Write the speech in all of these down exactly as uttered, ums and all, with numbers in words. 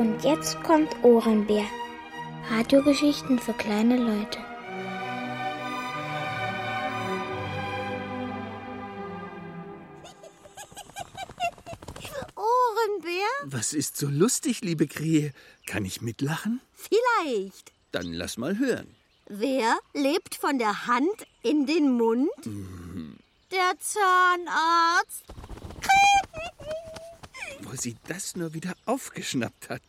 Und jetzt kommt Ohrenbär. Radiogeschichten für kleine Leute. Ohrenbär? Was ist so lustig, liebe Krähe? Kann ich mitlachen? Vielleicht. Dann lass mal hören. Wer lebt von der Hand in den Mund? Mhm. Der Zahnarzt. Wo sie das nur wieder aufgeschnappt hat.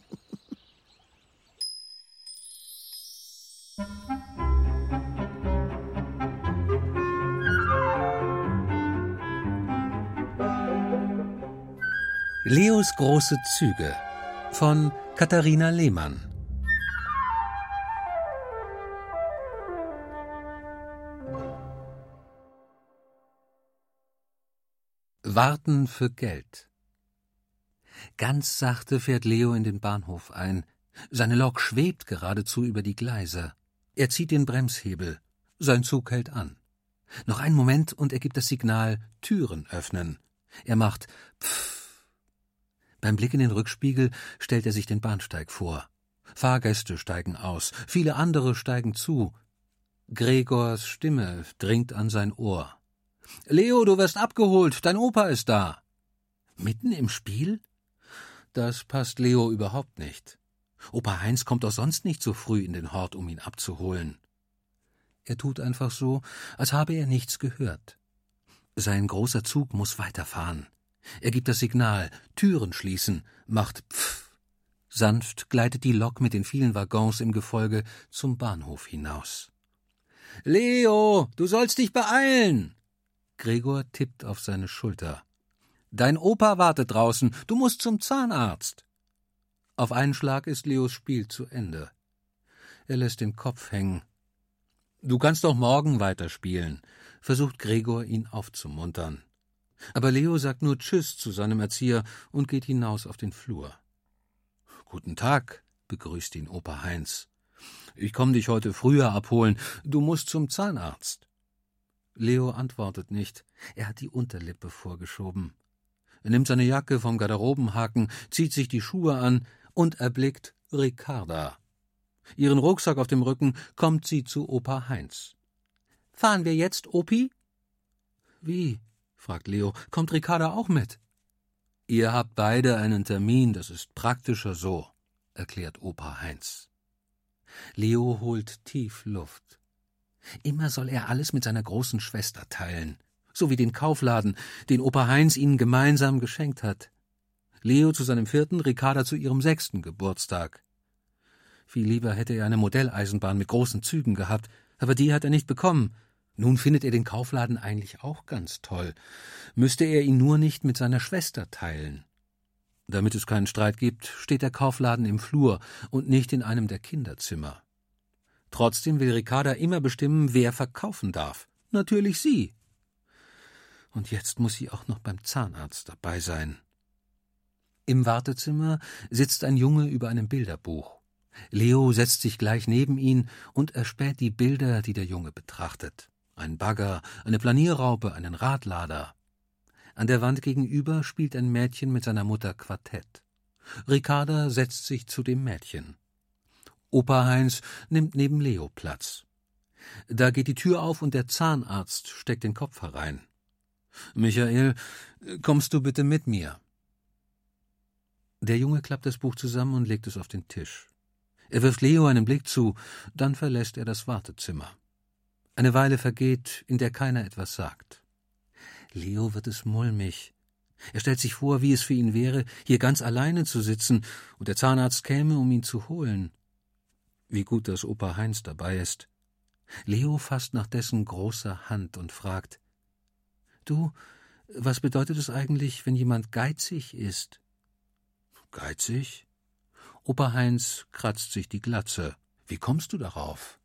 Leos große Züge von Katharina Lehmann. Warten für Geld. Ganz sachte fährt Leo in den Bahnhof ein. Seine Lok schwebt geradezu über die Gleise. Er zieht den Bremshebel. Sein Zug hält an. Noch einen Moment und er gibt das Signal Türen öffnen. Er macht Pfff. Beim Blick in den Rückspiegel stellt er sich den Bahnsteig vor. Fahrgäste steigen aus, viele andere steigen zu. Gregors Stimme dringt an sein Ohr. »Leo, du wirst abgeholt, dein Opa ist da.« Mitten im Spiel? Das passt Leo überhaupt nicht. Opa Heinz kommt auch sonst nicht so früh in den Hort, um ihn abzuholen. Er tut einfach so, als habe er nichts gehört. Sein großer Zug muss weiterfahren. Er gibt das Signal, Türen schließen, macht Pfff. Sanft gleitet die Lok mit den vielen Waggons im Gefolge zum Bahnhof hinaus. »Leo, du sollst dich beeilen!« Gregor tippt auf seine Schulter. »Dein Opa wartet draußen, du musst zum Zahnarzt.« Auf einen Schlag ist Leos Spiel zu Ende. Er lässt den Kopf hängen. »Du kannst doch morgen weiterspielen«, versucht Gregor, ihn aufzumuntern. Aber Leo sagt nur Tschüss zu seinem Erzieher und geht hinaus auf den Flur. »Guten Tag«, begrüßt ihn Opa Heinz. »Ich komme dich heute früher abholen, du musst zum Zahnarzt.« Leo antwortet nicht, er hat die Unterlippe vorgeschoben. Er nimmt seine Jacke vom Garderobenhaken, zieht sich die Schuhe an und erblickt Ricarda. Ihren Rucksack auf dem Rücken kommt sie zu Opa Heinz. »Fahren wir jetzt, Opi?« »Wie?« fragt Leo. »Kommt Ricarda auch mit?« »Ihr habt beide einen Termin, das ist praktischer so«, erklärt Opa Heinz. Leo holt tief Luft. Immer soll er alles mit seiner großen Schwester teilen, so wie den Kaufladen, den Opa Heinz ihnen gemeinsam geschenkt hat. Leo zu seinem vierten, Ricarda zu ihrem sechsten Geburtstag. Viel lieber hätte er eine Modelleisenbahn mit großen Zügen gehabt, aber die hat er nicht bekommen. Nun findet er den Kaufladen eigentlich auch ganz toll. Müsste er ihn nur nicht mit seiner Schwester teilen. Damit es keinen Streit gibt, steht der Kaufladen im Flur und nicht in einem der Kinderzimmer. Trotzdem will Ricarda immer bestimmen, wer verkaufen darf. Natürlich sie. Und jetzt muss sie auch noch beim Zahnarzt dabei sein. Im Wartezimmer sitzt ein Junge über einem Bilderbuch. Leo setzt sich gleich neben ihn und erspäht die Bilder, die der Junge betrachtet. Ein Bagger, eine Planierraupe, einen Radlader. An der Wand gegenüber spielt ein Mädchen mit seiner Mutter Quartett. Ricarda setzt sich zu dem Mädchen. Opa Heinz nimmt neben Leo Platz. Da geht die Tür auf und der Zahnarzt steckt den Kopf herein. »Michael, kommst du bitte mit mir?« Der Junge klappt das Buch zusammen und legt es auf den Tisch. Er wirft Leo einen Blick zu, dann verlässt er das Wartezimmer. Eine Weile vergeht, in der keiner etwas sagt. Leo wird es mulmig. Er stellt sich vor, wie es für ihn wäre, hier ganz alleine zu sitzen, und der Zahnarzt käme, um ihn zu holen. Wie gut, dass Opa Heinz dabei ist. Leo fasst nach dessen großer Hand und fragt: »Du, was bedeutet es eigentlich, wenn jemand geizig ist?« »Geizig?« Opa Heinz kratzt sich die Glatze. »Wie kommst du darauf?«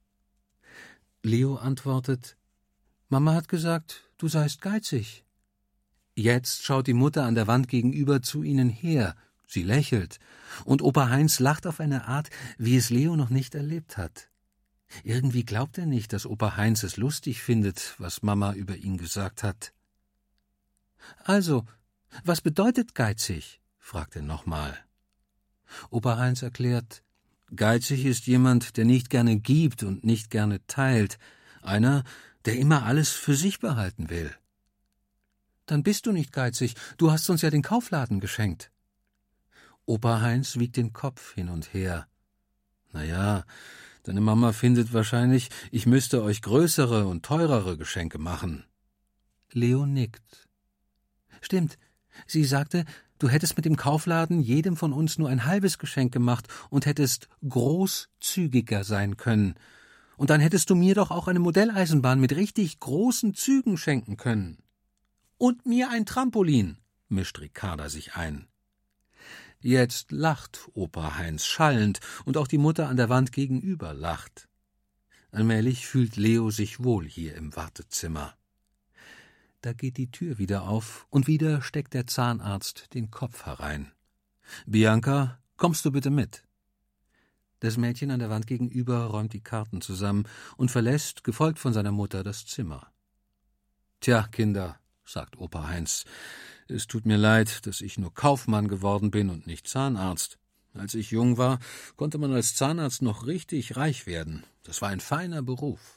Leo antwortet: »Mama hat gesagt, du seist geizig.« Jetzt schaut die Mutter an der Wand gegenüber zu ihnen her. Sie lächelt. Und Opa Heinz lacht auf eine Art, wie es Leo noch nicht erlebt hat. Irgendwie glaubt er nicht, dass Opa Heinz es lustig findet, was Mama über ihn gesagt hat. »Also, was bedeutet geizig?« fragt er nochmal. Opa Heinz erklärt, geizig ist jemand, der nicht gerne gibt und nicht gerne teilt, einer, der immer alles für sich behalten will. Dann bist du nicht geizig, du hast uns ja den Kaufladen geschenkt. Opa Heinz wiegt den Kopf hin und her. Na ja, deine Mama findet wahrscheinlich, ich müsste euch größere und teurere Geschenke machen. Leo nickt. Stimmt, sie sagte, du hättest mit dem Kaufladen jedem von uns nur ein halbes Geschenk gemacht und hättest großzügiger sein können. Und dann hättest du mir doch auch eine Modelleisenbahn mit richtig großen Zügen schenken können. Und mir ein Trampolin, mischt Ricarda sich ein. Jetzt lacht Opa Heinz schallend, und auch die Mutter an der Wand gegenüber lacht. Allmählich fühlt Leo sich wohl hier im Wartezimmer. Da geht die Tür wieder auf, und wieder steckt der Zahnarzt den Kopf herein. »Bianca, kommst du bitte mit?« Das Mädchen an der Wand gegenüber räumt die Karten zusammen und verlässt, gefolgt von seiner Mutter, das Zimmer. »Tja, Kinder«, sagt Opa Heinz, »es tut mir leid, dass ich nur Kaufmann geworden bin und nicht Zahnarzt. Als ich jung war, konnte man als Zahnarzt noch richtig reich werden. Das war ein feiner Beruf.«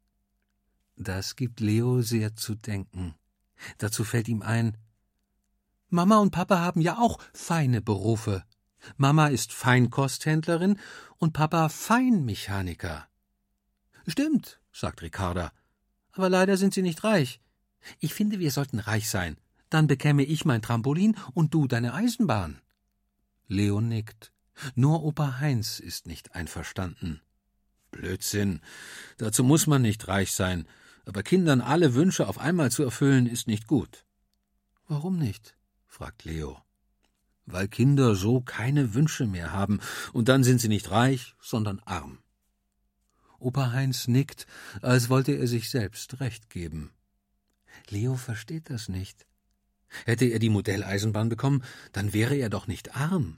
Das gibt Leo sehr zu denken. Dazu fällt ihm ein, Mama und Papa haben ja auch feine Berufe. Mama ist Feinkosthändlerin und Papa Feinmechaniker. »Stimmt«, sagt Ricarda, »aber leider sind sie nicht reich. Ich finde, wir sollten reich sein. Dann bekäme ich mein Trampolin und du deine Eisenbahn.« Leo nickt. Nur Opa Heinz ist nicht einverstanden. »Blödsinn. Dazu muss man nicht reich sein. Aber Kindern alle Wünsche auf einmal zu erfüllen, ist nicht gut.« »Warum nicht?« fragt Leo. »Weil Kinder so keine Wünsche mehr haben, und dann sind sie nicht reich, sondern arm.« Opa Heinz nickt, als wollte er sich selbst recht geben. Leo versteht das nicht. Hätte er die Modelleisenbahn bekommen, dann wäre er doch nicht arm.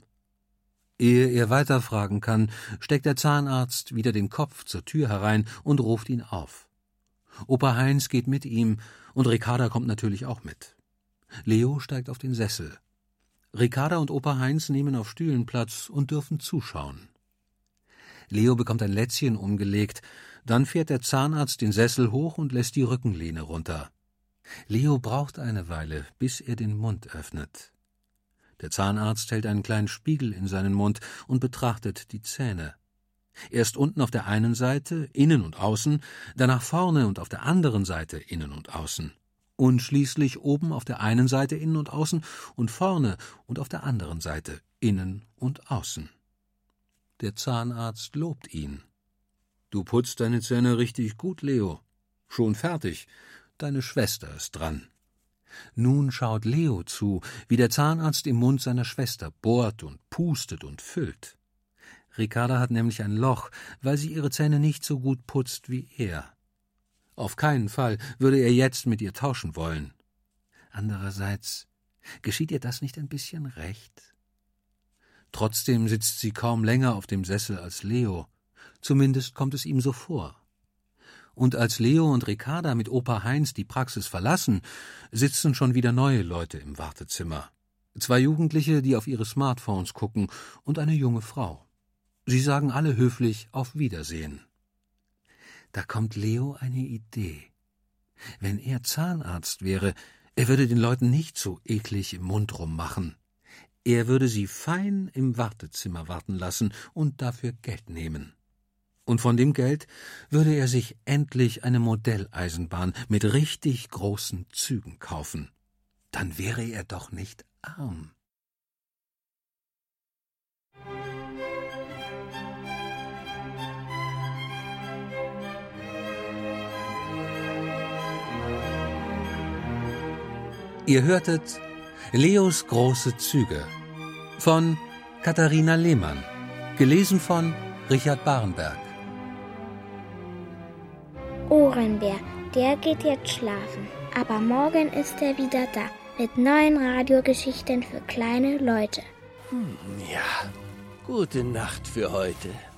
Ehe er weiterfragen kann, steckt der Zahnarzt wieder den Kopf zur Tür herein und ruft ihn auf. Opa Heinz geht mit ihm, und Ricarda kommt natürlich auch mit. Leo steigt auf den Sessel. Ricarda und Opa Heinz nehmen auf Stühlen Platz und dürfen zuschauen. Leo bekommt ein Lätzchen umgelegt, dann fährt der Zahnarzt den Sessel hoch und lässt die Rückenlehne runter. Leo braucht eine Weile, bis er den Mund öffnet. Der Zahnarzt hält einen kleinen Spiegel in seinen Mund und betrachtet die Zähne. Erst unten auf der einen Seite, innen und außen, danach vorne und auf der anderen Seite, innen und außen. Und schließlich oben auf der einen Seite, innen und außen, und vorne und auf der anderen Seite, innen und außen. Der Zahnarzt lobt ihn. »Du putzt deine Zähne richtig gut, Leo. Schon fertig. Deine Schwester ist dran.« Nun schaut Leo zu, wie der Zahnarzt im Mund seiner Schwester bohrt und pustet und füllt. Ricarda hat nämlich ein Loch, weil sie ihre Zähne nicht so gut putzt wie er. Auf keinen Fall würde er jetzt mit ihr tauschen wollen. Andererseits, geschieht ihr das nicht ein bisschen recht? Trotzdem sitzt sie kaum länger auf dem Sessel als Leo. Zumindest kommt es ihm so vor. Und als Leo und Ricarda mit Opa Heinz die Praxis verlassen, sitzen schon wieder neue Leute im Wartezimmer. Zwei Jugendliche, die auf ihre Smartphones gucken, und eine junge Frau. Sie sagen alle höflich Auf Wiedersehen. Da kommt Leo eine Idee. Wenn er Zahnarzt wäre, er würde den Leuten nicht so eklig im Mund rummachen. Er würde sie fein im Wartezimmer warten lassen und dafür Geld nehmen. Und von dem Geld würde er sich endlich eine Modelleisenbahn mit richtig großen Zügen kaufen. Dann wäre er doch nicht arm. Ihr hörtet Leos große Züge von Katharina Lehmann, gelesen von Richard Barenberg. Ohrenbär, der geht jetzt schlafen, aber morgen ist er wieder da mit neuen Radiogeschichten für kleine Leute. Hm, ja, gute Nacht für heute.